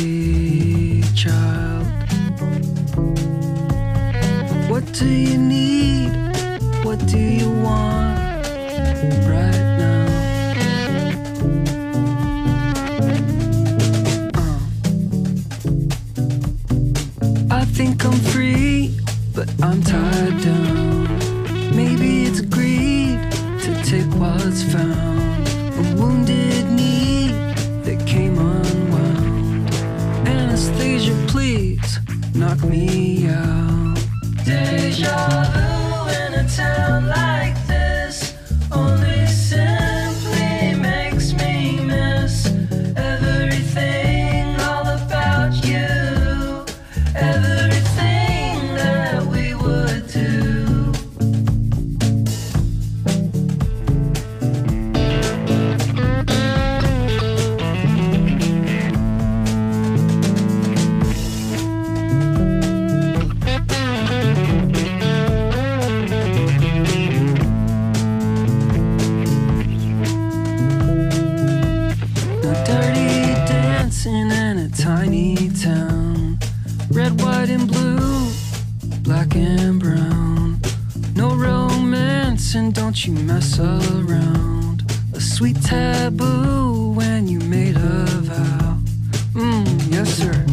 me, child. What do you need? What do you want right now? I think I'm free, but I'm tied down. Maybe it's greed to take what's found. A wounded knee that came unwound. Anesthesia, please knock me out. Deja vu in a town like this only simply makes me miss everything all about you, everything that we would do. In a tiny town, red, white, and blue, black and brown. No romance, and don't you mess around. A sweet taboo when you made a vow. Yes, sir.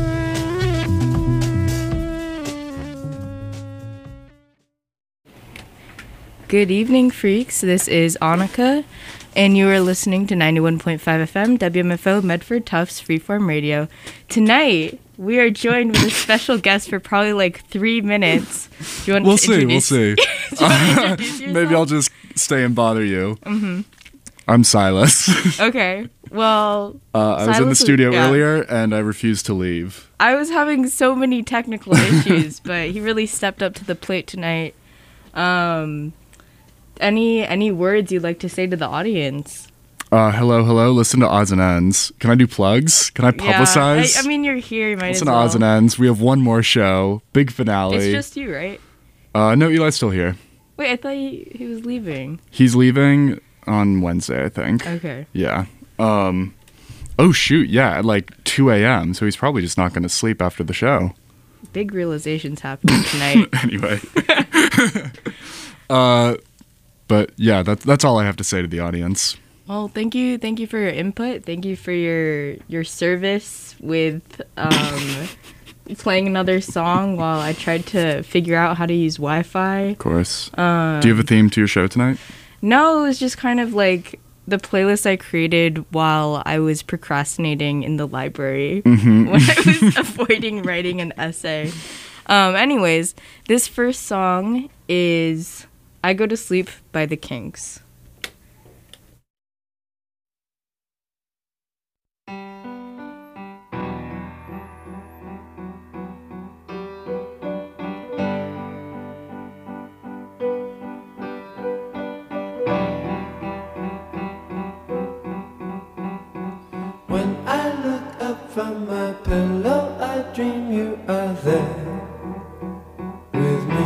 Good evening, freaks. This is Annika, and you are listening to 91.5 FM, WMFO, Medford Tufts Freeform Radio. Tonight, we are joined with a special guest for probably like 3 minutes. Do you want We'll to see. introduce yourself? Maybe I'll just stay and bother you. Mm-hmm. I'm Silas. Okay. Well, I was in the studio earlier, and I refused to leave. I was having so many technical issues, but he really stepped up to the plate tonight. Any words you'd like to say to the audience? Hello. Listen to Odds and Ends. Can I do plugs? Can I publicize? Yeah, I mean, you're here. You might Listen as well. to Odds and Ends. We have one more show. Big finale. It's just you, right? No, Eli's still here. Wait, I thought he was leaving. He's leaving on Wednesday, I think. Okay. Yeah. Oh, shoot. Yeah, at like 2 a.m. So he's probably just not going to sleep after the show. Big realizations happening tonight. Anyway. But yeah, that's all I have to say to the audience. Well, thank you for your input. Thank you for your service with playing another song while I tried to figure out how to use Wi-Fi. Of course. Do you have a theme to your show tonight? No, it was just kind of like the playlist I created while I was procrastinating in the library when I was avoiding writing an essay. Anyways, this first song is I Go to Sleep by the Kinks. When I look up from my pillow, I dream you are there with me.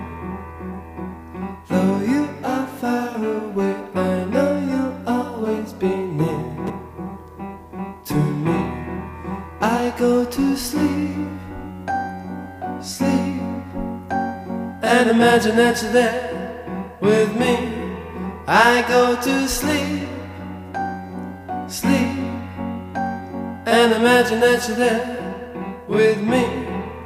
Though you are far away, I know you'll always be near to me. I go to sleep, sleep, and imagine that you're there with me. I go to sleep, sleep, and imagine that you're there with me.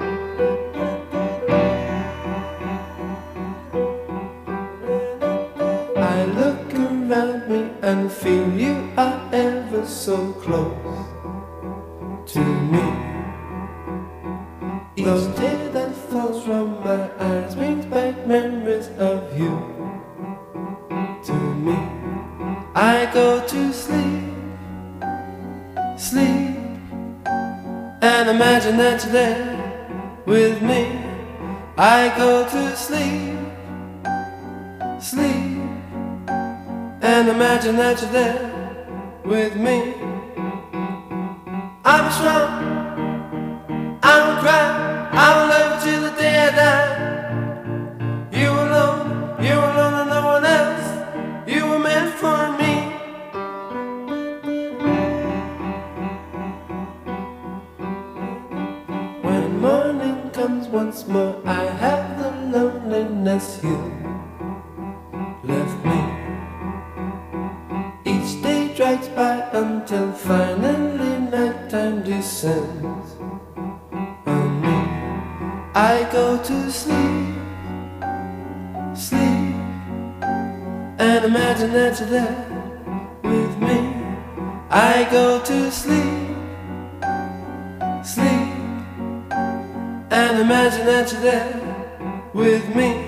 I look around me and feel you are ever so close to me. Each tear that falls from my eyes brings back memories of you to me. I go to sleep, sleep, and imagine that you're there with me. I go to sleep, sleep, and imagine that you're there with me. I'm strong, I won't cry, I will love you till the day I die. You alone and no one else, you were meant for me. morning comes once more, I have the loneliness you left me. Each day drags by until finally nighttime descends on me. I go to sleep, sleep, and imagine that you're there with me. I go to sleep, sleep, and imagine that you're there with me.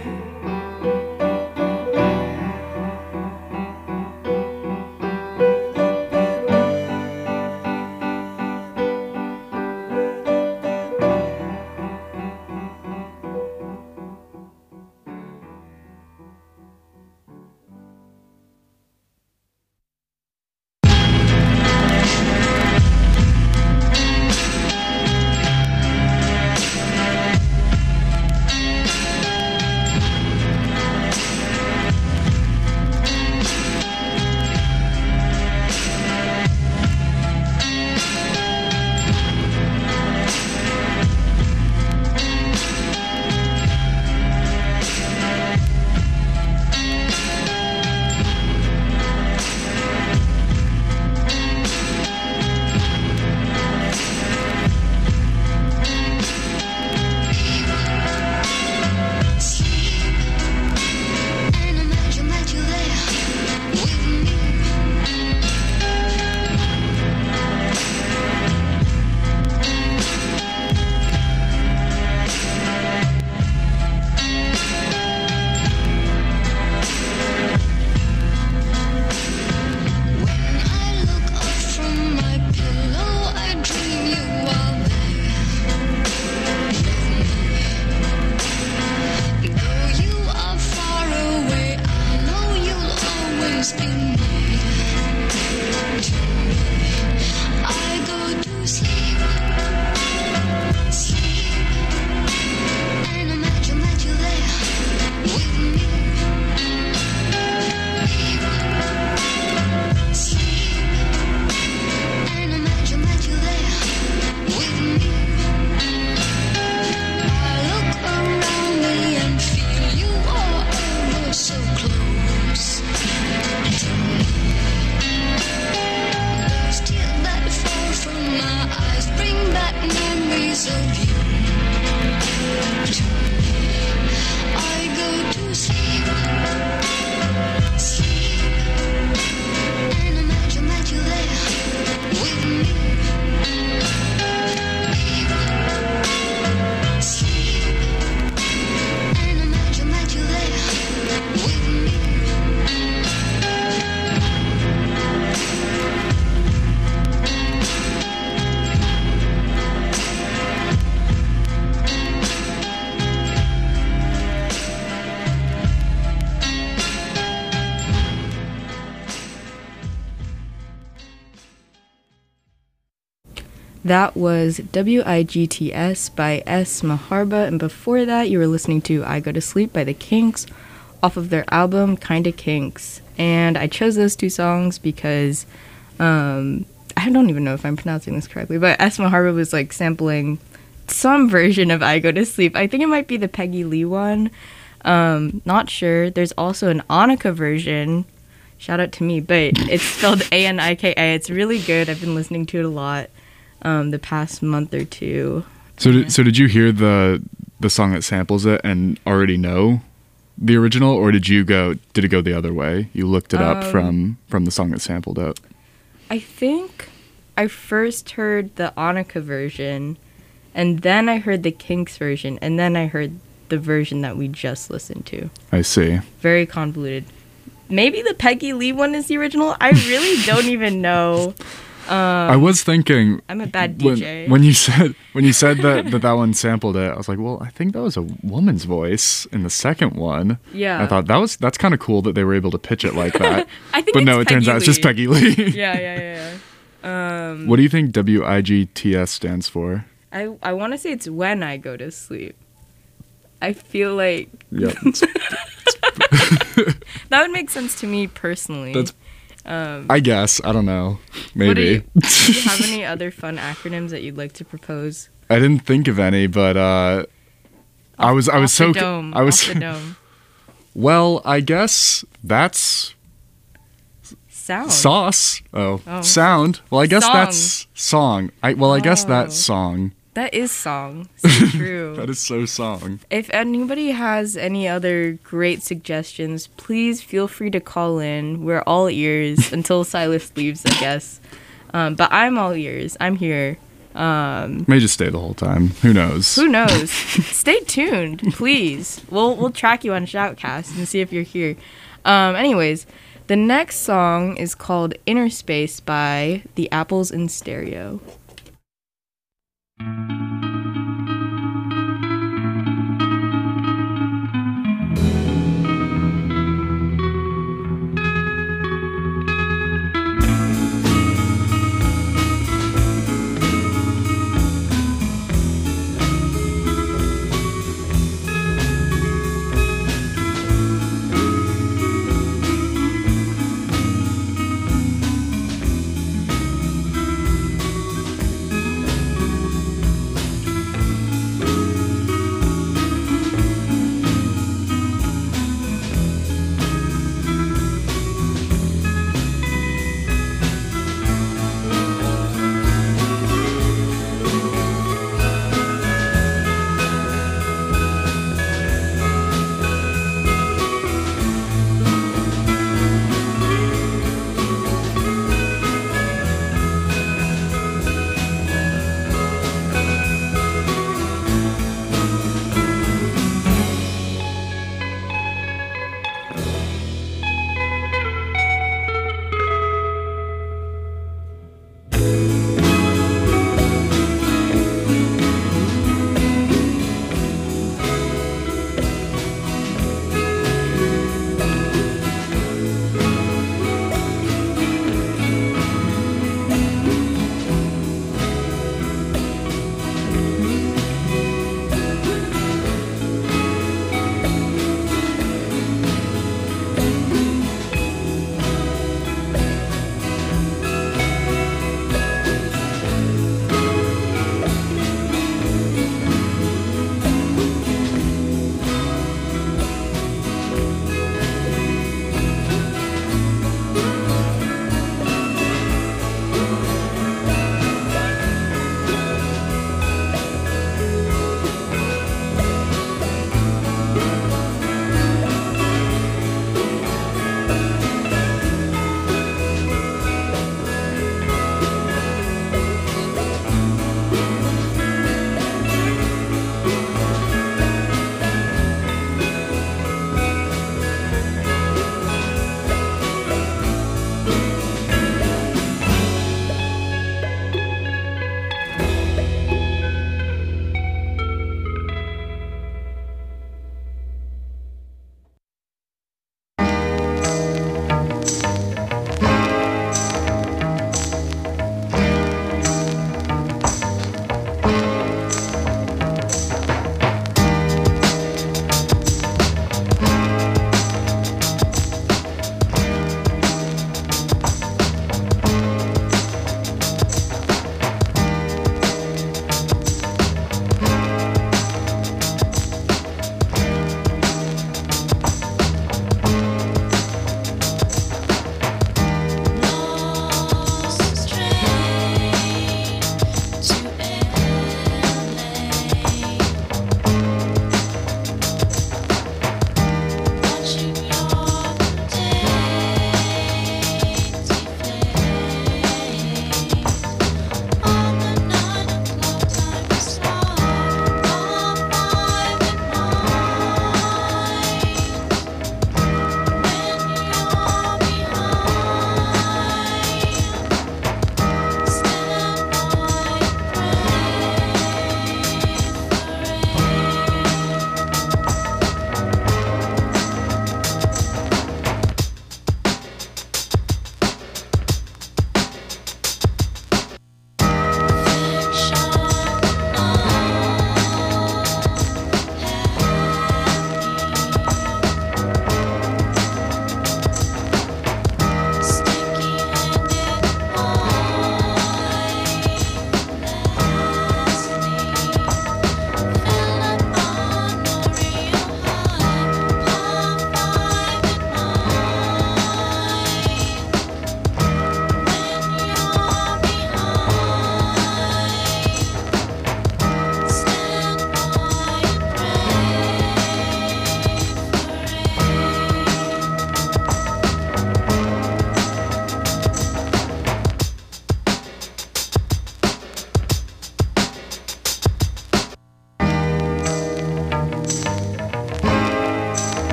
That was WIGTS by S. Maharba, and before that you were listening to I Go to Sleep by the Kinks off of their album Kinda Kinks. And I chose those two songs because I don't even know if I'm pronouncing this correctly, but S. Maharba was like sampling some version of I Go to Sleep. I think it might be the Peggy Lee one. Not sure. There's also an Annika version. Shout out to me, but it's spelled Anika. It's really good. I've been listening to it a lot the past month or two. So did you hear the song that samples it and already know the original, or did it go the other way? You looked it up from the song that sampled it. I think I first heard the Annika version, and then I heard the Kinks version, and then I heard the version that we just listened to. I see. Very convoluted. Maybe the Peggy Lee one is the original. I really don't even know. I was thinking, I'm a bad DJ. When you said that one sampled it, I was like, well, I think that was a woman's voice in the second one. Yeah. I thought that's kind of cool that they were able to pitch it like that. I think but no, it turns out it's just Peggy Lee. Yeah. What do you think WIGTS stands for? I want to say it's When I Go to Sleep. I feel like yeah, that would make sense to me personally. I guess. I don't know. Maybe. Do you have any other fun acronyms that you'd like to propose? I didn't think of any, but I was so dome, I was off the dome. Well, I guess that's Sound. sauce. Oh, sound. Well, I guess Song. that's song. I guess that's song. That is song. So true. That is so song. If anybody has any other great suggestions, please feel free to call in. We're all ears until Silas leaves, I guess. But I'm all ears. I'm here. May just stay the whole time. Who knows? Who knows? Stay tuned, please. We'll track you on Shoutcast and see if you're here. Anyways, the next song is called Inner Space by The Apples in Stereo.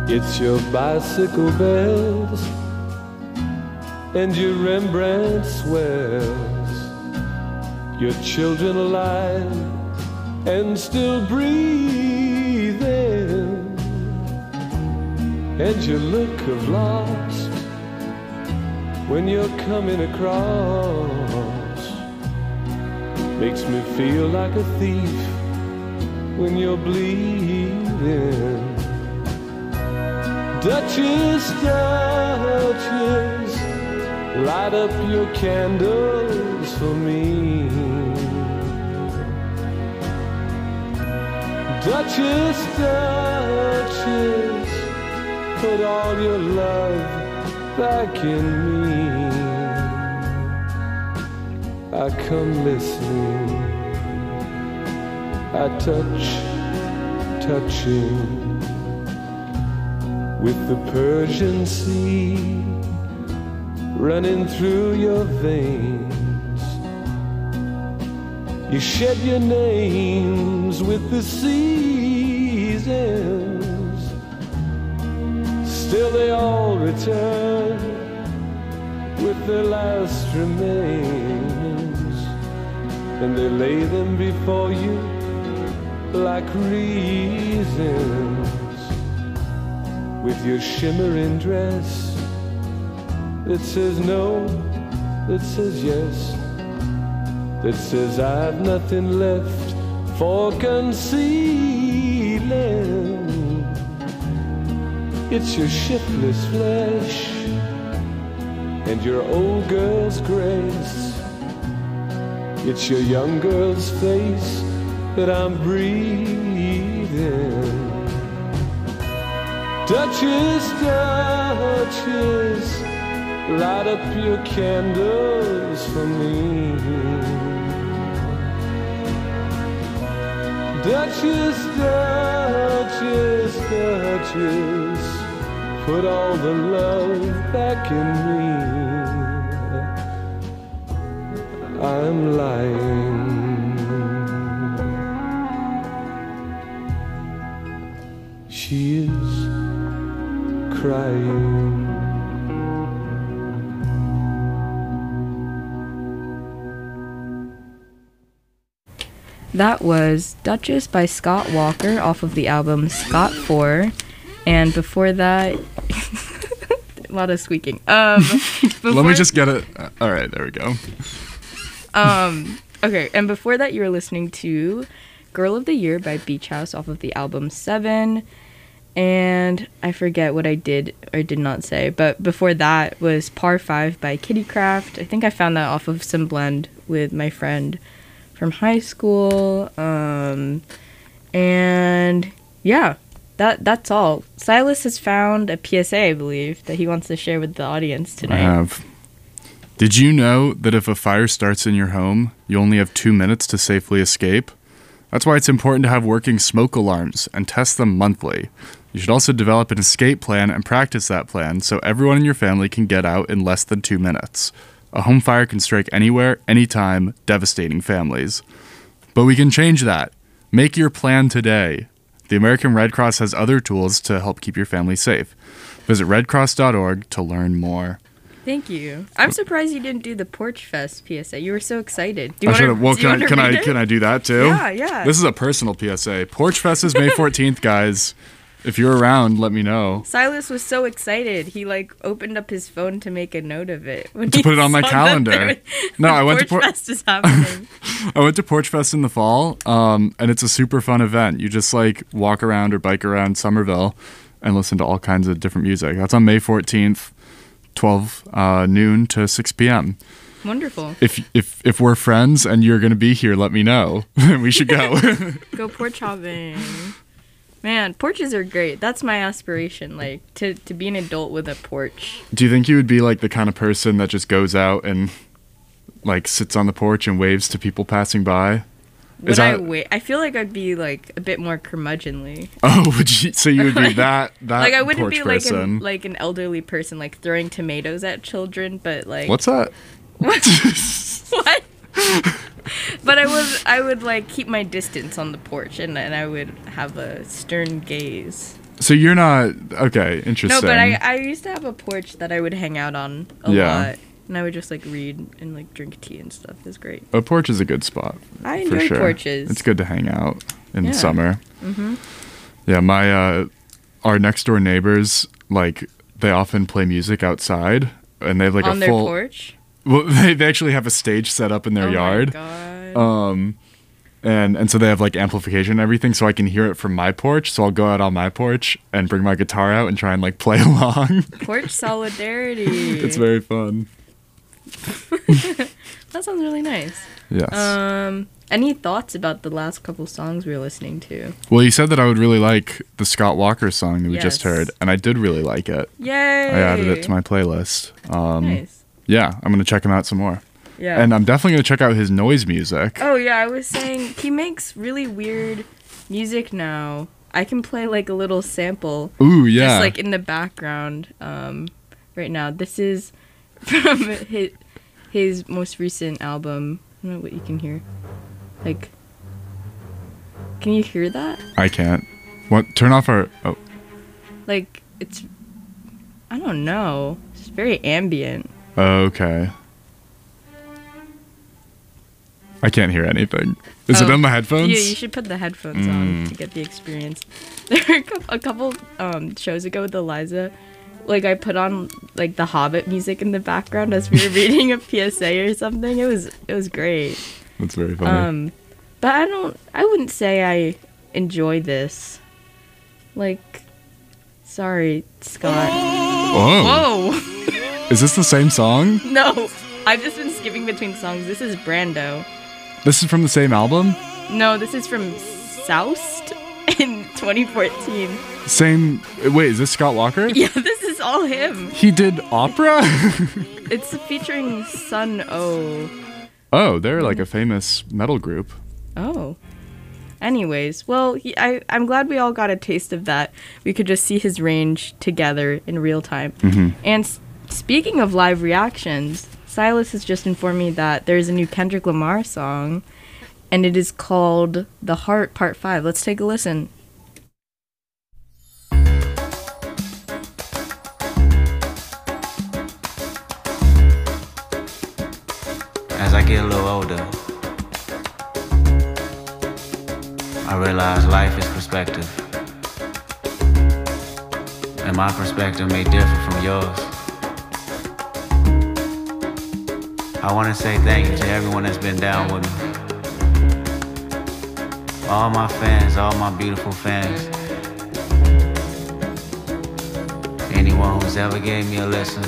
It's your bicycle bells and your Rembrandt swells, your children alive and still breathing, and your look of lost when you're coming across makes me feel like a thief when you're bleeding. Duchess, Duchess, light up your candles for me. Duchess, Duchess, put all your love back in me. I come listening, I touching with the Persian Sea running through your veins. You shed your names with the seasons, still they all return with their last remains, and they lay them before you like reasons. With your shimmering dress that says no, that says yes, that says I've nothing left for concealing. It's your shiftless flesh and your old girl's grace. It's your young girl's face that I'm breathing. Duchess, Duchess, light up your candles for me. Duchess, Duchess, Duchess, put all the love back in me. I'm lying. She is crying. That was Duchess by Scott Walker off of the album Scott 4. And before that, a lot of squeaking. Let me just get it. All right, there we go. Okay, and before that, you were listening to Girl of the Year by Beach House off of the album 7. And I forget what I did or did not say, but before that was Par 5 by Kitty Craft. I think I found that off of some blend with my friend from high school. And yeah, that's all. Silas has found a PSA, I believe, that he wants to share with the audience tonight. I have. Did you know that if a fire starts in your home, you only have 2 minutes to safely escape? That's why it's important to have working smoke alarms and test them monthly. You should also develop an escape plan and practice that plan so everyone in your family can get out in less than 2 minutes. A home fire can strike anywhere, anytime, devastating families. But we can change that. Make your plan today. The American Red Cross has other tools to help keep your family safe. Visit redcross.org to learn more. Thank you. I'm surprised you didn't do the Porch Fest PSA. You were so excited. Can I do that too? Yeah. This is a personal PSA. Porch Fest is May 14th, guys. If you're around, let me know. Silas was so excited. He opened up his phone to make a note of it. To put it on my calendar. No, I went to Porch Fest is happening. I went to Porch Fest in the fall, and it's a super fun event. You just walk around or bike around Somerville and listen to all kinds of different music. That's on May 14th, 12 noon to 6 p.m. Wonderful. If we're friends and you're going to be here, let me know. We should go. Go porch hopping. Man, porches are great. That's my aspiration, to be an adult with a porch. Do you think you would be the kind of person that just goes out and sits on the porch and waves to people passing by? I feel like I'd be a bit more curmudgeonly. Oh, would you? So you would be that I wouldn't porch be person. an elderly person throwing tomatoes at children, but What's that? What? What? But I would keep my distance on the porch, and I would have a stern gaze. So you're not okay. Interesting. No, but I used to have a porch that I would hang out on a lot, and I would just like read and like drink tea and stuff. It was great. A porch is a good spot. I enjoy porches. It's good to hang out in the summer. Mm-hmm. Yeah, my our next door neighbors, like, they often play music outside, and they have like on a their full porch. Well, they actually have a stage set up in their yard. My God. And so they have like amplification and everything, so I can hear it from my porch. So I'll go out on my porch and bring my guitar out and try and like play along. Porch solidarity. It's very fun. That sounds really nice. Yes. Any thoughts about the last couple songs we were listening to? Well, you said that I would really like the Scott Walker song that we just Yes. heard, and I did really like it. Yay! I added it to my playlist. Nice. Yeah, I'm gonna check him out some more. Yeah. And I'm definitely gonna check out his noise music. Oh yeah, I was saying he makes really weird music now. I can play like a little sample. Ooh, yeah. Just like in the background right now. This is from his most recent album. I don't know what you can hear. Like, can you hear that? I can't. What? Turn off our. Oh. Like, it's, I don't know. It's very ambient. Okay. I can't hear anything. Is it on my headphones? Yeah, you should put the headphones on to get the experience. There were a couple shows ago with Eliza. Like, I put on like the Hobbit music in the background as we were reading a PSA or something. It was great. That's very funny. But I wouldn't say I enjoy this. Like, sorry, Scott. Whoa. Whoa. Is this the same song? No, I've just been skipping between songs. This is Brando. This is from the same album? No, this is from Soused in 2014. Same. Wait, is this Scott Walker? Yeah, this is all him. He did opera? It's featuring Sun O. Oh, they're like a famous metal group. Oh. Anyways, well, I'm glad we all got a taste of that. We could just see his range together in real time. Mm-hmm. And speaking of live reactions, Silas has just informed me that there's a new Kendrick Lamar song, and it is called The Heart Part 5. Let's take a listen. As I get a little older, I realize life is perspective. And my perspective may differ from yours. I want to say thank you to everyone that's been down with me. All my fans, all my beautiful fans. Anyone who's ever gave me a listen.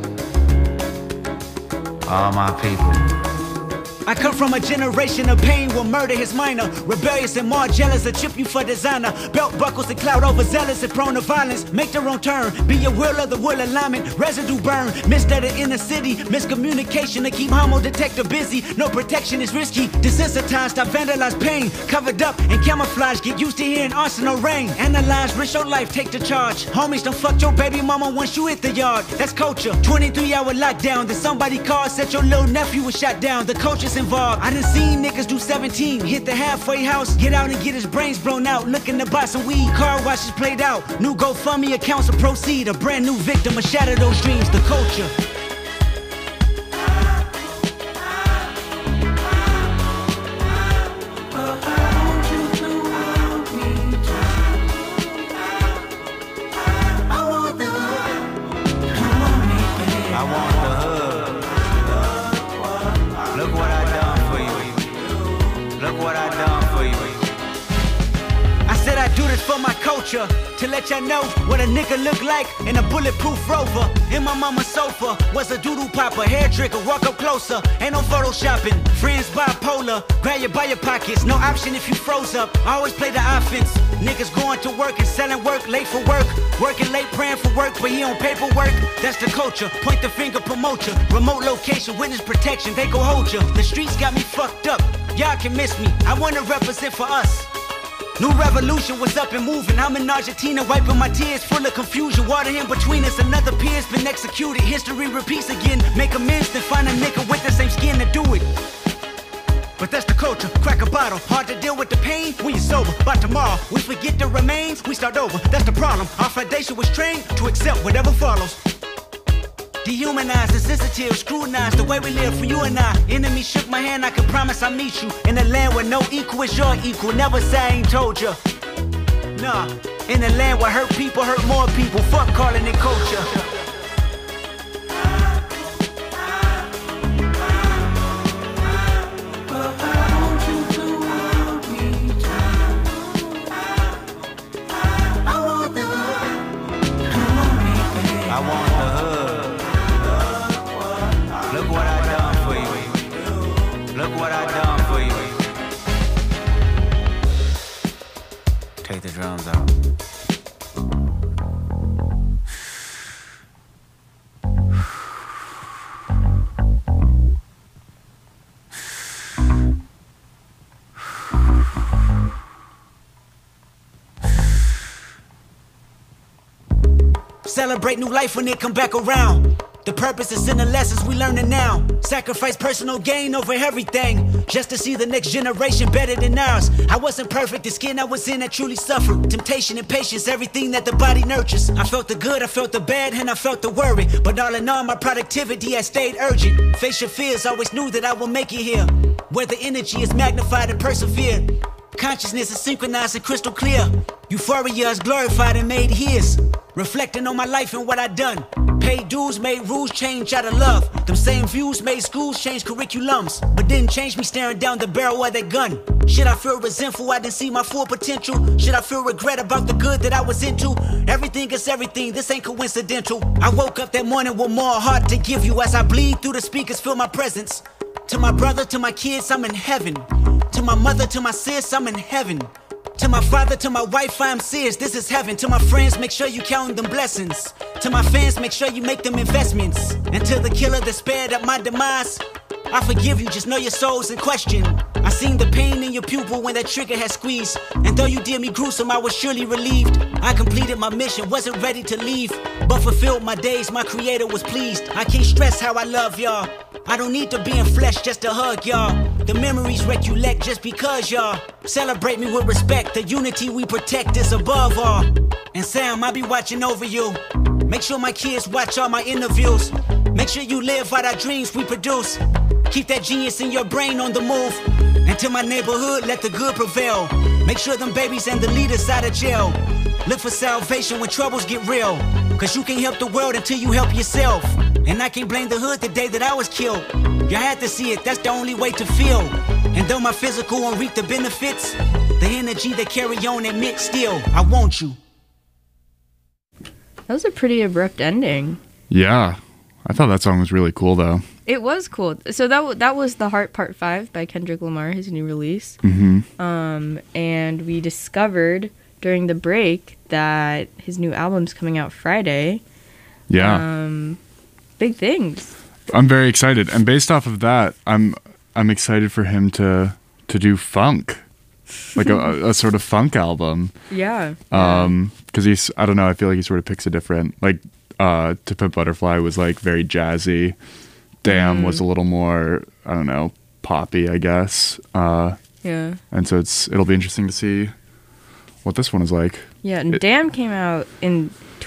All my people. I come from a generation of pain where murder is minor. Rebellious and more jealous, a chip you for designer. Belt buckles and cloud overzealous and prone to violence. Make their own turn, be your will of the will alignment. Residue burn, misstudied in the city. Miscommunication to keep homo detector busy. No protection is risky. Desensitized, I vandalize pain. Covered up and camouflage, get used to hearing arsenal rain. Analyze, risk your life, take the charge. Homies, don't fuck your baby mama once you hit the yard. That's culture, 23-hour lockdown. Then somebody called, said your little nephew was shot down. The culture's involved. I done seen niggas do 17, hit the halfway house, get out and get his brains blown out. Looking to buy some weed, car washes played out. New GoFundMe accounts will proceed. A brand new victim of shatter those dreams. The culture. For my culture, to let y'all know what a nigga look like in a bulletproof Rover. In my mama's sofa was a doodle popper, hair trigger, walk up closer, ain't no photoshopping. Friends bipolar, grab you by your pockets, no option if you froze up. I always play the offense. Niggas going to work and selling work, late for work, working late praying for work, but he on paperwork. That's the culture. Point the finger, promote you. Remote location, witness protection, they go hold you. The streets got me fucked up. Y'all can miss me. I wanna represent for us. New revolution was up and moving. I'm in Argentina wiping my tears, full of confusion. Water in between us, another peer's been executed. History repeats again. Make amends, then find a nigga with the same skin to do it. but that's the culture. Crack a bottle, hard to deal with the pain when you're sober. By tomorrow, we forget the remains, we start over. That's the problem. Our foundation was trained to accept whatever follows. Dehumanized, insensitive, scrutinized the way we live for you and I. Enemy shook my hand, I can promise I'll meet you in a land where no equal is your equal. Never say I ain't told ya. Nah, in a land where hurt people hurt more people. Fuck calling it culture. Take the drums out. Celebrate new life when it come back around. The purpose is in the lessons we learning now. Sacrifice personal gain over everything, just to see the next generation better than ours. I wasn't perfect, the skin I was in I truly suffered. Temptation and patience, everything that the body nurtures. I felt the good, I felt the bad, and I felt the worry. But all in all, my productivity has stayed urgent. Face your fears, always knew that I will make it here, where the energy is magnified and persevered. Consciousness is synchronized and crystal clear. Euphoria is glorified and made his. Reflecting on my life and what I done. Paid dues, made rules change out of love. Them same views made schools change curriculums, but didn't change me staring down the barrel of that gun. Should I feel resentful I didn't see my full potential? Should I feel regret about the good that I was into? Everything is everything, this ain't coincidental. I woke up that morning with more heart to give you. As I bleed through the speakers, feel my presence. To my brother, to my kids, I'm in heaven. To my mother, to my sis, I'm in heaven. To my father, to my wife, I'm serious, this is heaven. To my friends, make sure you count them blessings. To my fans, make sure you make them investments. And to the killer that spared at my demise, I forgive you, just know your soul's in question. I seen the pain in your pupil when that trigger had squeezed. And though you did me gruesome, I was surely relieved. I completed my mission, wasn't ready to leave, but fulfilled my days, my creator was pleased. I can't stress how I love y'all. I don't need to be in flesh just to hug y'all. The memories recollect just because y'all celebrate me with respect. The unity we protect is above all. And Sam, I'll be watching over you. Make sure my kids watch all my interviews. Make sure you live out our dreams we produce. Keep that genius in your brain on the move. And to my neighborhood, let the good prevail. Make sure them babies and the leaders out of jail. Look for salvation when troubles get real. Cause you can't help the world until you help yourself. And I can't blame the hood the day that I was killed. You had to see it, that's the only way to feel. And though my physical won't reap the benefits, the energy they carry on admit still, I want you. That was a pretty abrupt ending. Yeah. I thought that song was really cool, though. It was cool. So that was The Heart Part 5 by Kendrick Lamar, his new release. Mm-hmm. And we discovered during the break that his new album's coming out Friday. Yeah. Big things. I'm very excited. And based off of that, I'm excited for him to do funk. Like a sort of funk album. Yeah. Because he's, I don't know, I feel like he sort of picks a different, like, To Pimp Butterfly was like very jazzy. Damn was a little more, I don't know, poppy, I guess. Yeah. And so it'll be interesting to see what this one is like. Yeah, and Damn came out in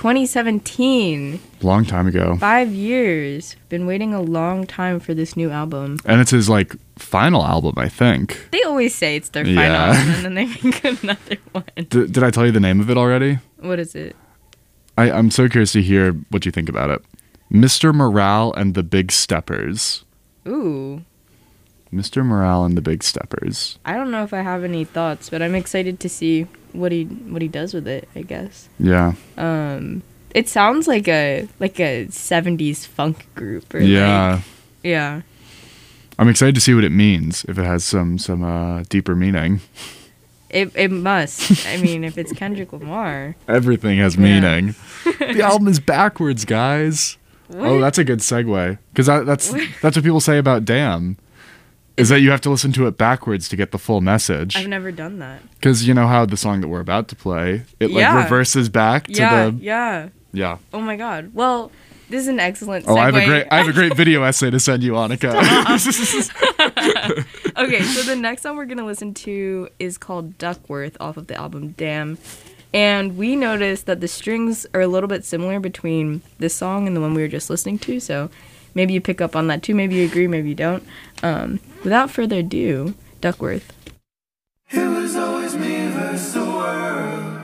2017. Long time ago. 5 years. Been waiting a long time for this new album. And it's his like final album, I think. They always say it's their final album and then they make another one. Did I tell you the name of it already? What is it? I'm so curious to hear what you think about it. Mr. Morale and the Big Steppers. Ooh. Mr. Morale and the Big Steppers. I don't know if I have any thoughts, but I'm excited to see what he does with it, I guess. Yeah. It sounds like a 70s funk group or yeah. Yeah. I'm excited to see what it means, if it has some deeper meaning. It must. I mean, if it's Kendrick Lamar. Everything has meaning. The album is backwards, guys. What? Oh, that's a good segue. Because that's what people say about Damn. Is that you have to listen to it backwards to get the full message. I've never done that. Because you know how the song that we're about to play, it like reverses back to the... Yeah. Oh my God. Well, this is an excellent segue. Oh, I have a great video essay to send you, Annika. Okay, so the next song we're going to listen to is called Duckworth off of the album Damn. And we noticed that the strings are a little bit similar between this song and the one we were just listening to. So maybe you pick up on that too. Maybe you agree, maybe you don't. Without further ado, Duckworth. It was always me versus the world,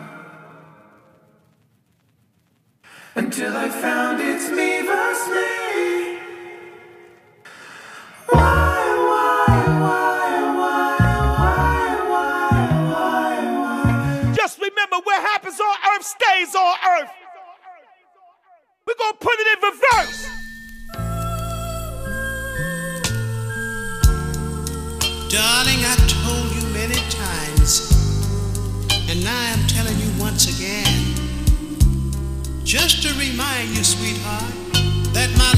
until I found it's me versus me. Why? Just remember, what happens on Earth stays on Earth. We're gonna put it in reverse. Darling, I told you many times, and now I'm telling you once again, just to remind you, sweetheart, that my...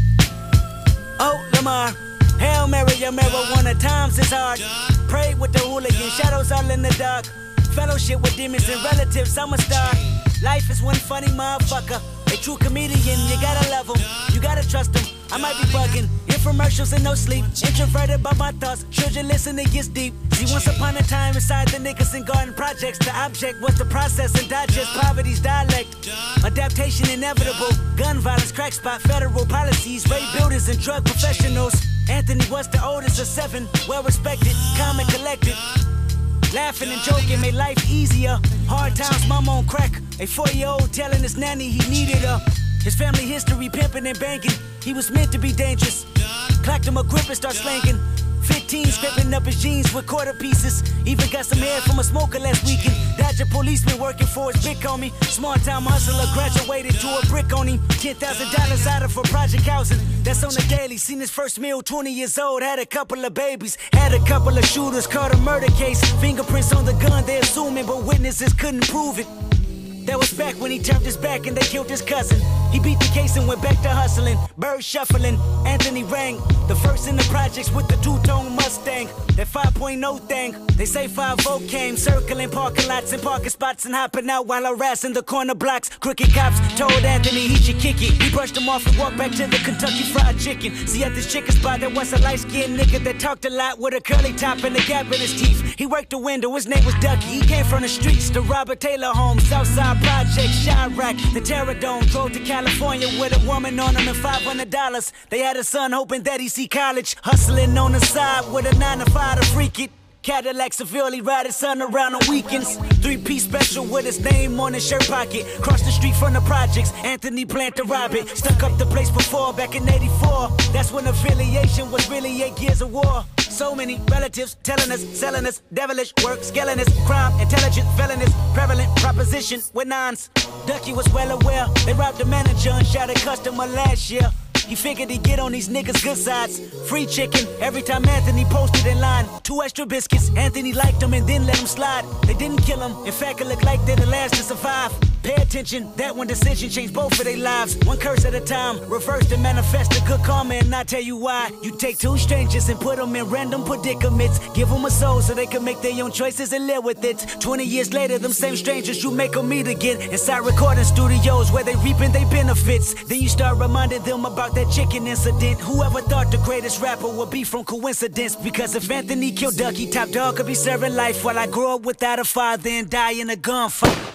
Oh, Lamar, Hail Mary, your marijuana times is hard. Pray with the hooligan, shadows all in the dark. Fellowship with demons and relatives, I'm a star. Life is one funny motherfucker. A true comedian, you gotta love him, you gotta trust him. I might be bugging, infomercials and no sleep. Introverted by my thoughts, children listen, it gets deep. See, once upon a time inside the Nicholson Garden projects, the object was to process and digest poverty's dialect. Adaptation inevitable, gun violence, crack spot, federal policies, rape builders and drug professionals. Anthony was the oldest of 7, well respected, calm and collected. Laughing and joking made life easier. Hard times, mama on crack. A 4-year-old telling his nanny he needed her. His family history pimping and banking. He was meant to be dangerous. Clacked him a grip and start slanking. 15 scraping up his jeans with quarter pieces. Even got some hair from a smoker last weekend. Dodger policeman working for his big homie. Small time hustler graduated to a brick on him. $10,000 out of for project housing. That's on the daily. Seen his first meal, 20 years old. Had a couple of babies. Had a couple of shooters. Caught a murder case. Fingerprints on the gun, they assuming, but witnesses couldn't prove it. That was back when he turned his back and they killed his cousin. He beat the case and went back to hustling. Bird shuffling, Anthony rang. The first in the projects with the two-tone Mustang. That 5.0 thing. They say 5-0 came, circling parking lots and parking spots and hopping out while harassing the corner blocks. Crooked cops told Anthony he should kick it. He brushed him off and walked back to the Kentucky Fried Chicken. See, at this chicken spot there was a light-skinned nigga that talked a lot with a curly top and a gap in his teeth. He worked the window, his name was Ducky. He came from the streets, the Robert Taylor home, Southside Project, Chirac, the Terror Dome. Drove to California with a woman on him and $500. They had a son hoping that he'd see college. Hustling on the side with a 9-to-5 to freak it. Cadillac severely ride his son around on weekends. 3-piece special with his name on his shirt pocket. Cross the street from the projects, Anthony planned to rob it. Stuck up the place before, back in '84. That's when affiliation was really 8 years of war. So many relatives telling us, selling us, devilish work, scaling us, crime, intelligent, felonious, prevalent proposition with nines. Ducky was well aware, they robbed the manager and shot a customer last year. He figured he'd get on these niggas' good sides. Free chicken every time Anthony posted in line. 2 extra biscuits, Anthony liked them and then let them slide. They didn't kill him, in fact it looked like they're the last to survive. Pay attention, that one decision changed both of their lives. One curse at a time, reverse to manifest a good karma and I'll tell you why. You take 2 strangers and put them in random predicaments. Give them a soul so they can make their own choices and live with it. 20 years later, them same strangers, you make them meet again. Inside recording studios where they reaping their benefits. Then you start reminding them about that chicken incident. Whoever thought the greatest rapper would be from coincidence? Because if Anthony killed Ducky, Top Dog could be serving life while I grow up without a father and die in a gunfight.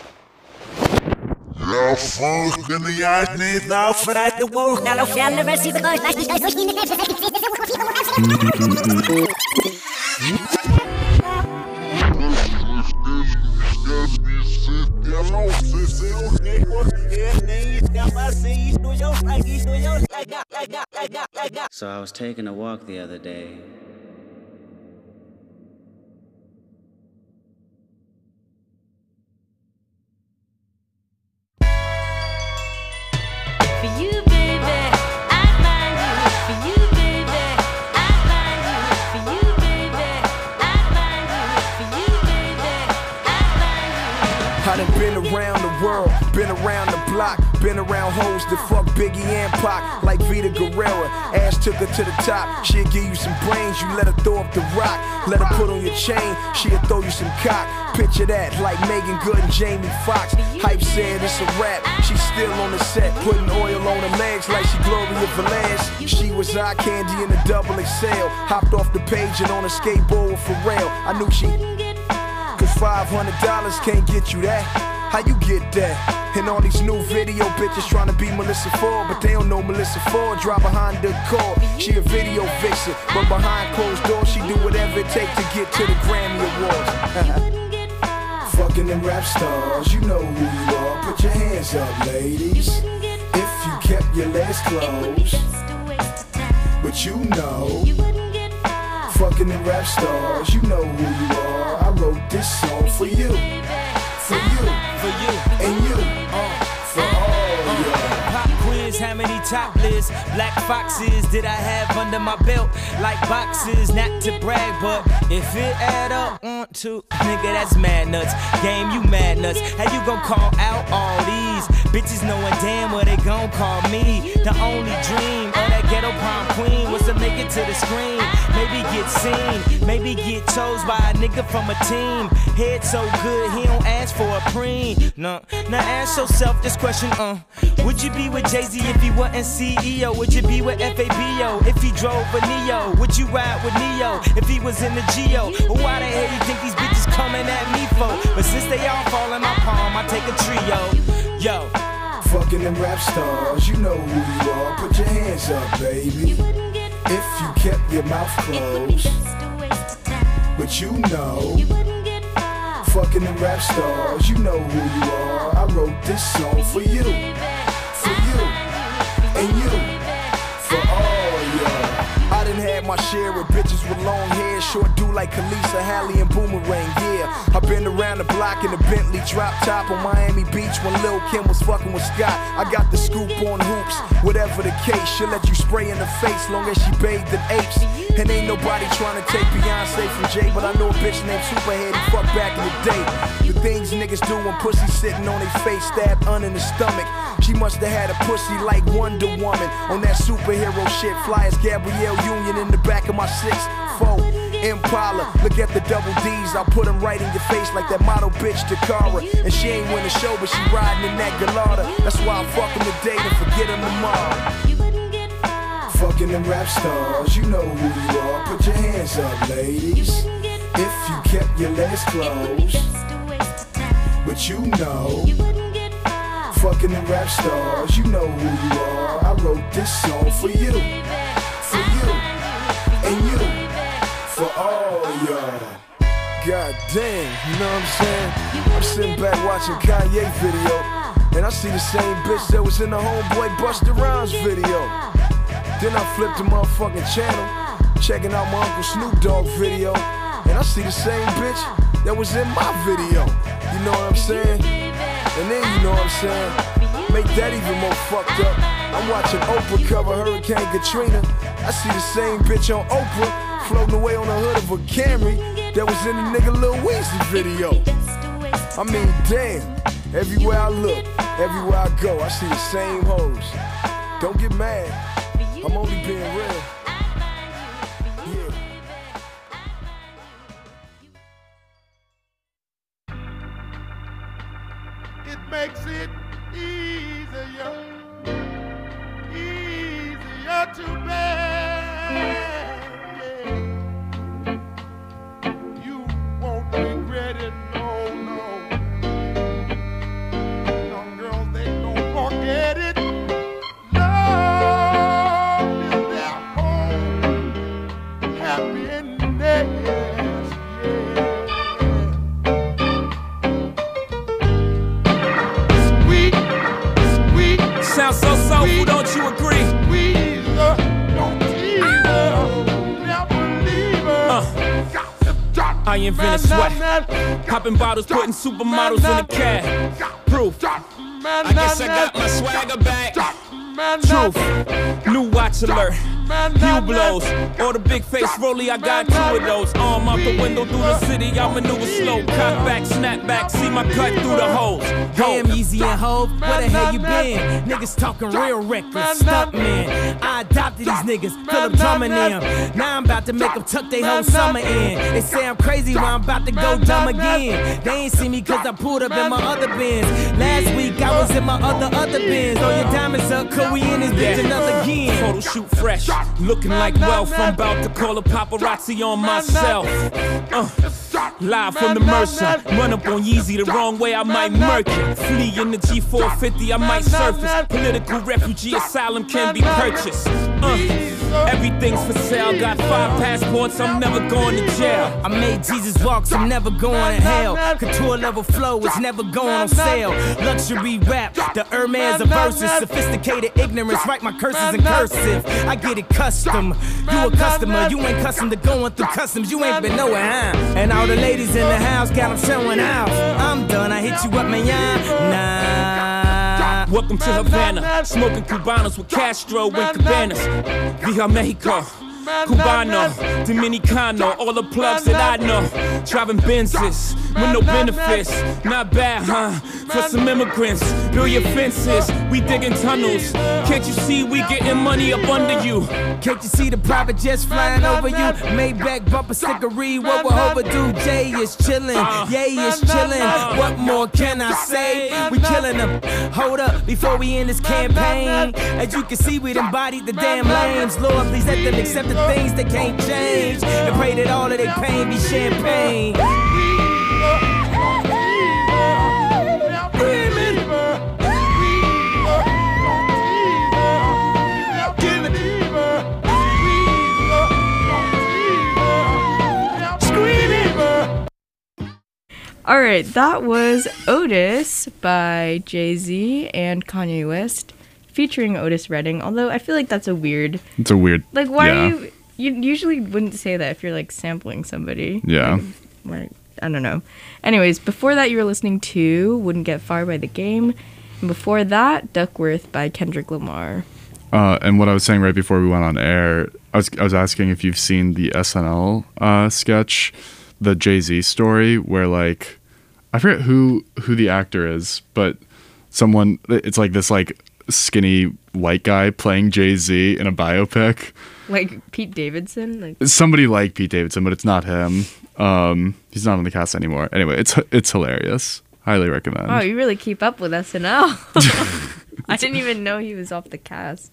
Jag fucking jag niet nou Vanuit de woord. Nou, fjärde versie So I was taking a walk the other day. I done been around the world, been around the block, been around hoes that fuck Biggie and Pac, like Vita Guerrera. Ass took her to the top, she'll give you some brains, you let her throw up the rock. Let her put on your chain, she'll throw you some cock. Picture that, like Megan Good and Jamie Foxx. Hype said it's a rap, she's still on the set, putting oil on her legs like she Gloria Velez. She was eye candy in a double XL, hopped off the page and on a skateboard with Pharrell. I knew she, cause $500 can't get you that. How you get that? And all these new video bitches trying to be Melissa Ford, but they don't know Melissa Ford. Drive behind the car, she a video vixen, but behind closed doors she do whatever it takes to get to the Grammy Awards. Fucking them rap stars, you know who you are. Put your hands up, ladies. If you kept your legs closed, but you know. Fucking them rap stars, you know who you are. I wrote this song for you, for you, and you, for all y'all. Pop quiz, how many top lists, black foxes did I have under my belt? Like boxes, not to brag, but if it add up, 1, 2, nigga, that's mad nuts. Game, you mad nuts. How you gon' call out all these bitches knowing damn what they gon' call me? The only dream of that ghetto prom queen was to make it to the screen. Maybe get seen, maybe get chose by a nigga from a team. Head so good, he don't ask for a preen. No, now ask yourself this question, would you be with Jay-Z if he wasn't CEO? Would you be with FABO if he drove a Neo? Would you ride with Neo if he was in the Geo? Or why the hell you think these bitches coming at me for? But since they all fall in my palm, I take a trio. Yo. Fucking them rap stars, you know who you are. Put your hands up, baby. If you kept your mouth closed, but you know. Fucking them rap stars, you know who you are. I wrote this song for you, and you, for all y'all. I done had my share of bitches with long hair, short do like Khaleesa, Halle, and Boomerang, yeah. I been around the block in a Bentley drop top on Miami Beach when Lil' Kim was fucking with Scott. I got the scoop on hoops, whatever the case. She'll let you spray in the face long as she bathed in apes. And ain't nobody trying to take Beyonce from Jay, but I know a bitch named Superhead who fucked back in the day. The things niggas do when pussy sitting on their face, stabbed in the stomach. She must have had a pussy like Wonder Woman on that superhero shit. Fly as Gabrielle Union in the back of my 6'4" Impala. Look at the double D's, I'll put them right in your face like that model bitch Takara. And she ain't win the show, but she riding in that Gallardo. That's why I fuck them today and forget them tomorrow. Fucking them rap stars, you know who you are. Put your hands up, ladies. If you kept your legs closed, but you know. Fucking them rap stars, you know who you are. I wrote this song for you, and you, for all y'all. God damn, you know what I'm saying? I'm sitting back watching Kanye video, and I see the same bitch that was in the Homeboy Busta Rhymes video. Then I flipped the motherfucking channel, checking out my Uncle Snoop Dogg video, and I see the same bitch that was in my video. You know what I'm saying? And then you know what I'm saying? Make that even more fucked up. I'm watching Oprah cover Hurricane Katrina. I see the same bitch on Oprah floating away on the hood of a Camry that was in the nigga Lil Weezy video. I mean, damn. Everywhere I look, everywhere I go, I see the same hoes. Don't get mad. I'm only being real. It makes it easier to bear. You won't regret it, no. Young girls, they don't forget it. Love is their home, happiness. Sounds so soulful, don't you agree? I invented sweat, popping bottles, putting supermodels in a cab. Proof, I guess I got my swagger back. Truth, new watch alert. Hublots, or the big face rollie, I got 2 of those. Arm out the window through the city, I maneuver slow. Cock back, snap back, see my cut through the holes. Damn, Yeezy and Hov, where the hell you been? Niggas talking real reckless, stunt man. I adopted these niggas, Philip drumming them. Now I'm about to make them tuck their whole summer in. They say I'm crazy, well I'm about to go dumb again. They ain't see me cause I pulled up in my other bins. Last week I was in my other bins. Throw your diamonds up, cause we in this bitch another again. Photo shoot fresh, looking like wealth. I'm about to call a paparazzi on myself. Live from the Mercer, run up on Yeezy the wrong way, I might murk it. Flee in the G450, I might surface. Political refugee asylum can be purchased. Everything's for sale, got 5 passports, I'm never going to jail. I made Jesus walk, so I'm never going to hell. Couture level flow is never going on sale. Luxury rap, the Hermes of verses. Sophisticated ignorance, write my curses in cursive. I get it custom, you a customer. You ain't custom to going through customs, you ain't been nowhere, huh? And all the ladies in the house got them showing out. I'm done, I hit you up, man, nah. Welcome to Havana, smoking Cubanos with Castro and Cabanas. Via Mexico, Cubano, Dominicano, all the plugs that I know. Driving Benzes with no benefits, not bad, huh? For some immigrants, build your fences, we digging tunnels. Can't you see we getting money up under you? Can't you see the private jets flying over you? Maybach bumper stickery, what we're overdue. Jay is chillin', Yay is chillin'. What more can I say? We killing them. Hold up, before we end this campaign. As you can see, we embodied the damn lames. Lord, please let them accept the things they can't change. And pray that all of their pain be champagne. All right, that was Otis by Jay-Z and Kanye West, featuring Otis Redding. Although I feel like that's a weird. It's a weird. Like, why yeah. you usually wouldn't say that if you're like sampling somebody. Yeah. Like, I don't know. Anyways, before that, you were listening to "Wouldn't Get Far" by The Game, and before that, "Duckworth" by Kendrick Lamar. And what I was saying right before we went on air, I was asking if you've seen the SNL sketch, the Jay-Z story, where like I forget who the actor is, but someone, it's like this like skinny white guy playing Jay-Z in a biopic. Like Pete Davidson? Like somebody like Pete Davidson, but it's not him. He's not on the cast anymore. Anyway, it's hilarious. Highly recommend. Oh, you really keep up with SNL. I didn't even know he was off the cast.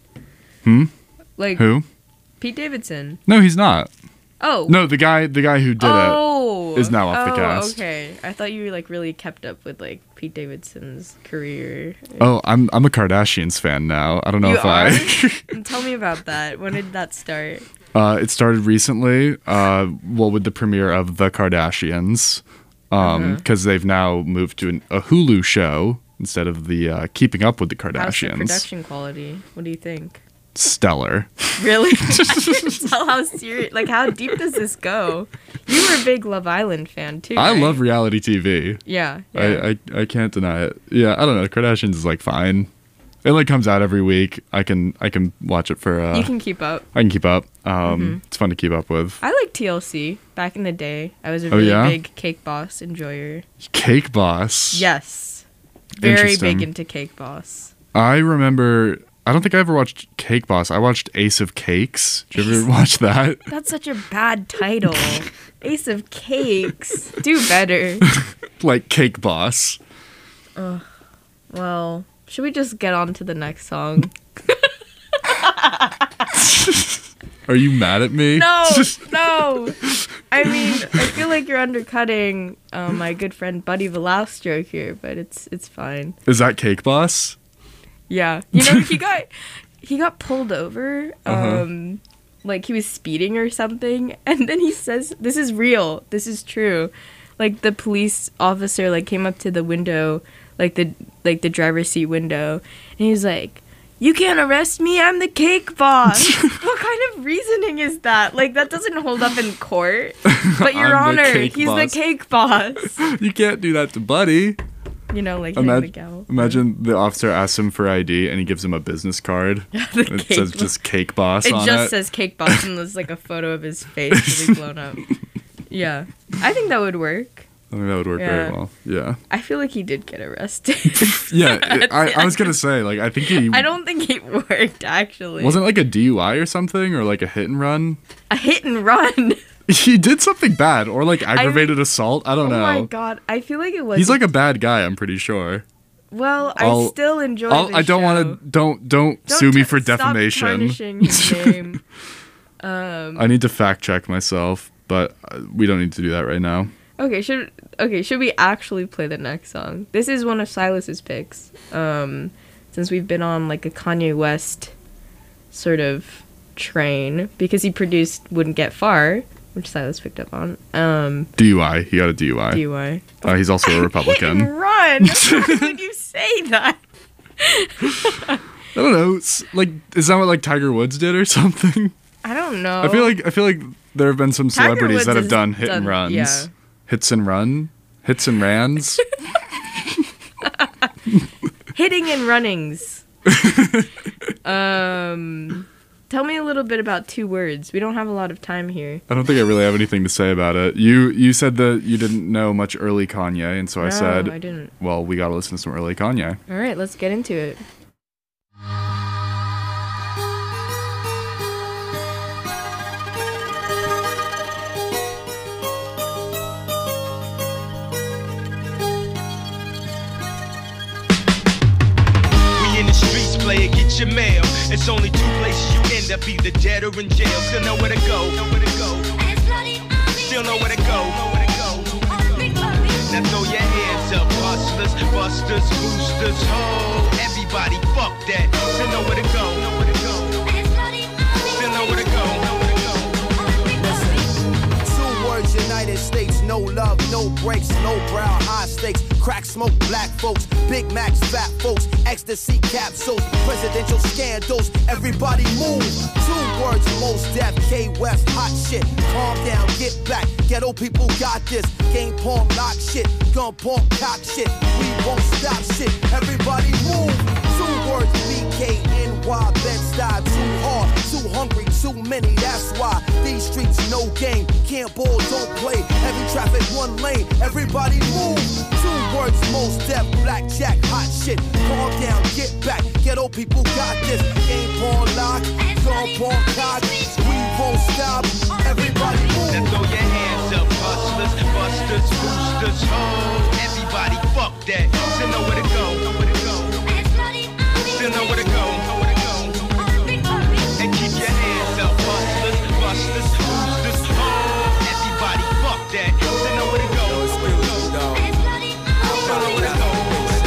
Like who? Pete Davidson. No, he's not. Oh. No, the guy who did it is now off the cast. Okay. I thought you like really kept up with like Pete Davidson's career. Oh, I'm a Kardashians fan now. I don't know Tell me about that. When did that start? It started recently. With the premiere of The Kardashians, because they've now moved to a Hulu show instead of the Keeping Up with the Kardashians. How's the production quality? What do you think? Stellar. Really? Tell how serious. Like, how deep does this go? You were a big Love Island fan too. I right? love reality TV. Yeah. I can't deny it. Yeah, I don't know. Kardashians is like fine. It like comes out every week. I can watch it for. You can keep up. I can keep up. It's fun to keep up with. I like TLC. Back in the day, I was a really big Cake Boss enjoyer. Cake Boss. Yes. Very big into Cake Boss. I remember. I don't think I ever watched Cake Boss. I watched Ace of Cakes. Did you ever watch that? That's such a bad title. Ace of Cakes. Do better. Like Cake Boss. Well, should we just get on to the next song? Are you mad at me? No. I mean, I feel like you're undercutting my good friend Buddy Valastro here, but it's fine. Is that Cake Boss? Yeah, you know, he got pulled over, like he was speeding or something, and then he says, "This is real, this is true." Like the police officer like came up to the window, like the driver's seat window, and he's like, "You can't arrest me, I'm the Cake Boss." What kind of reasoning is that? Like that doesn't hold up in court. But Your Honor, he's the Cake Boss. You can't do that to Buddy. You know, like hitting the gavel. Imagine the officer asks him for ID and he gives him a business card. It says just Cake Boss on it. It just says Cake Boss and there's like a photo of his face really blown up. Yeah. I think that would work. I think that would work very well. Yeah. I feel like he did get arrested. Yeah. I was going to say, like, I think he... I don't think he worked, actually. Wasn't it like a DUI or something? Or like a hit and run? A hit and run? He did something bad. Or like aggravated assault. I don't know. Oh my God. I feel like it was... He's like a bad guy, I'm pretty sure. Well, I still enjoy the I don't want to... Don't sue me for defamation. Stop tarnishing his name. I need to fact check myself, but we don't need to do that right now. Okay, should we actually play the next song? This is one of Silas's picks. Since we've been on like a Kanye West sort of train, because he produced Wouldn't Get Far, which Silas picked up on. DUI. He got a DUI. DUI. He's also a Republican. Hit and run. How would you say that? I don't know. Is that what like Tiger Woods did or something? I don't know. I feel like there have been some celebrities that have done hit and runs. Yeah. Hits and rans. Hitting and runnings. Tell me a little bit about Two Words. We don't have a lot of time here. I don't think I really have anything to say about it. You said that you didn't know much early Kanye, and so I said, I didn't. Well, we gotta listen to some early Kanye. All right, let's get into it. Get your mail. It's only two places you end up, either dead or in jail. Still know where to go. Still know where to go. Now throw your hands up, hustlers, busters, boosters, ho. Everybody, fuck that. Still know where to go. Still know where to go. United States, no love, no breaks, no brow, high stakes, crack smoke, black folks, Big Macs, fat folks, ecstasy capsules, presidential scandals, everybody move. 2 words, most deaf, K West, hot shit, calm down, get back, ghetto people got this, game porn, lock shit, gun porn, cock shit, we won't stop shit, everybody move. 2 words, BKNY, Bed-Stuy, too hard, too hungry, too many, that's why these streets no game, can't ball, don't play, heavy traffic, 1 lane, everybody move. 2 words, most deaf, blackjack, hot shit, calm down, get back, ghetto people got this, game porn lock, gun porn cock, we won't stop, everybody move. Now throw your hands up, hustlers, busters, boosters, ho. Everybody fuck that, still know where to go. Still know where to go. And keep your hands up, hustlers, busters, boosters, ho. Everybody fuck that, still know where to go. Still know where to go.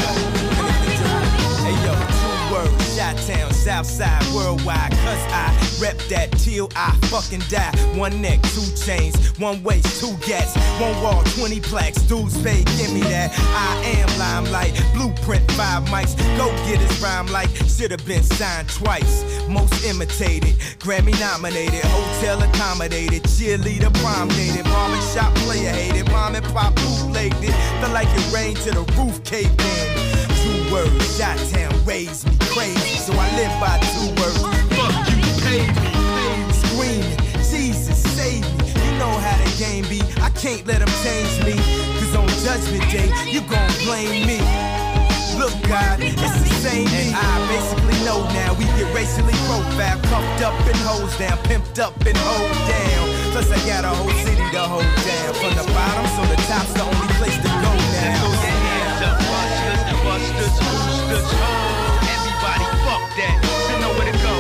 Hey yo, 2 words, Chi-Town, Southside, worldwide, cause I rep that till I fucking die. 1 neck, 2 chains, 1 waist, 2 gats, 1 wall, 20 plaques, dudes pay, give me that. I am limelight, blueprint, 5 mics, go get his rhyme like should've been signed twice. Most imitated, Grammy nominated, hotel accommodated, cheerleader prom dated, barbershop player hated, mom and pop bootlegged it, felt like it rained to the roof caved in. 2 words, Chi-Town raised me crazy, so I live by 2 words. Fuck you, pay me. Screaming, Jesus save me. You know how the game be. I can't let them change me. Cause on Judgment Day, you gon' blame me. Look, God, it's the same me. And I basically know now we get racially profiled, puffed up and hosed down, pimped up and hold down. Plus I got a whole city to hold down. From the bottom, so the top's the only place to go now. Throw your hands up, busters, boosters, ho. Everybody fuck that, still know where to go.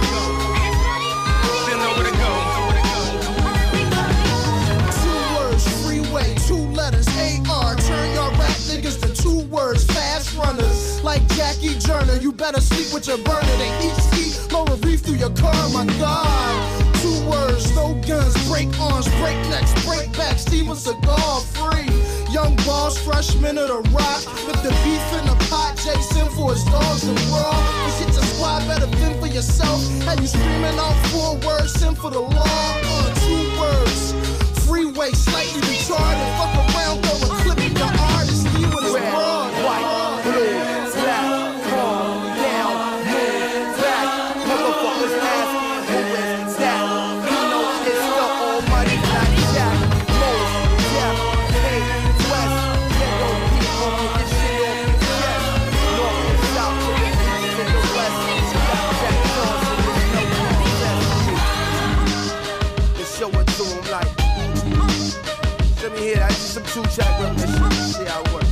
Still know where to go. 2 words, freeway, 2 letters, AR. Turn your rap niggas to 2 words, fast runners. Like Jackie Joyner, you better sleep with your burner. They each ski, lower reef through your car, my God. 2 words, no guns, break arms, break necks, break back, Steven Seagal free. Young boss, freshman of the rock, with the beef in the pot, Jason for his dogs and raw. This hit your squad, better fend for yourself. How you screaming out 4 words, send for the law. 2 words, freeway, slightly retarded. Fuck around, go and clip your artist, you and his raw. Blue, black, calm down, move back. Motherfuckers asking who is that? You know it's the almighty Black Jack. Most, yeah, hey, west, ghetto people get this shit off your chest. North and south to the east and the west. Black Jack Johnson, there's no contest. Just show it to 'em like. Let me hear that. Just some 2-track remission. See how it works.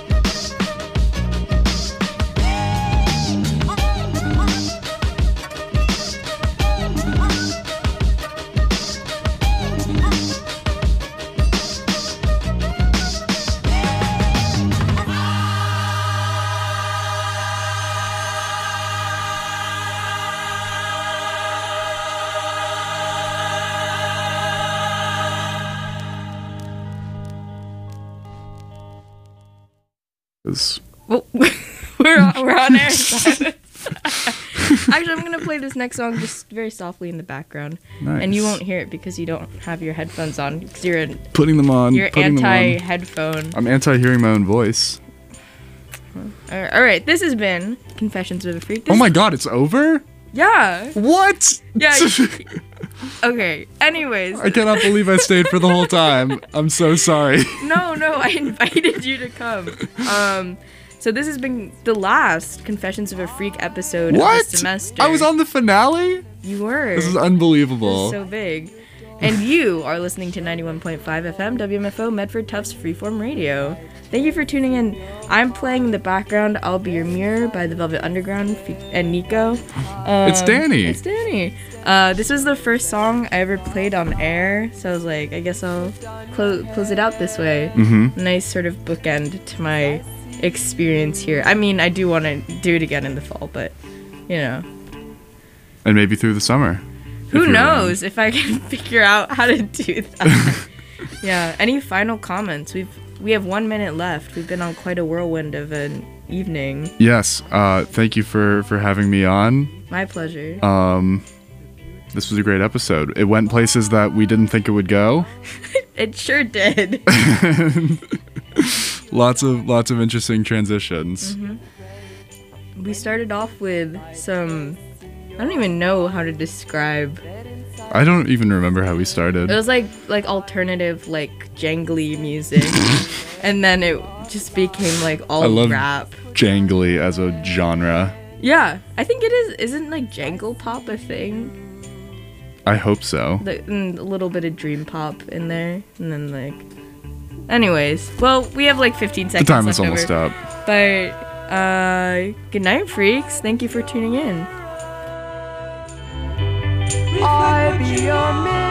Well, we're on air. Actually, I'm gonna play this next song just very softly in the background, and you Nice. won't hear it because you don't have your headphones on. Because you're Putting them on. You're putting them on. anti-headphone. I'm anti-hearing my own voice. All right, this has been Confessions of a Freak. Oh my god, it's over? Yeah. What? Yeah. Okay. Anyways. I cannot believe I stayed for the whole time. I'm so sorry. No, I invited you to come. So this has been the last Confessions of a Freak episode What? of the semester. I was on the finale? You were. This is unbelievable. This is so big. And you are listening to 91.5 FM WMFO Medford Tufts Freeform Radio. Thank you for tuning in. I'm playing in the background I'll Be Your Mirror by the Velvet Underground and Nico. It's Danny. It's Danny. This was the first song I ever played on air, so I was like, I guess I'll close it out this way. Mhm. Nice sort of bookend to my experience here. I mean, I do want to do it again in the fall, but, you know. And maybe through the summer. Who knows if I can figure out how to do that. Yeah. Any final comments? We have 1 minute left. We've been on quite a whirlwind of an evening. Yes. Thank you for having me on. My pleasure. This was a great episode. It went places that we didn't think it would go. It sure did. Lots of interesting transitions. We started off with some. I don't even know how to describe. I don't even remember how we started. It was like alternative, like jangly music, and then it just became like all I love rap. jangly as a genre. Yeah, I think it is. Isn't like jangle pop a thing? I hope so. A little bit of dream pop in there, and then like. Anyways, well, we have like 15 seconds. The time left is almost over. up. But good night, freaks. Thank you for tuning in. I be your man.